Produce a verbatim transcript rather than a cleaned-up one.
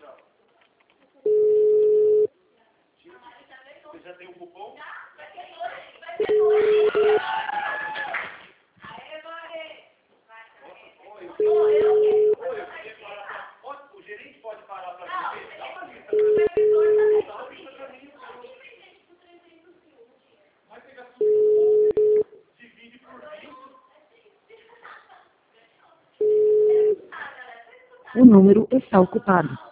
Você já tem o cupom? O gerente pode parar para você? Dá uma lista para mim. Dá uma lista para mim. Vai pegar tudo, divide por vinte. O número está ocupado.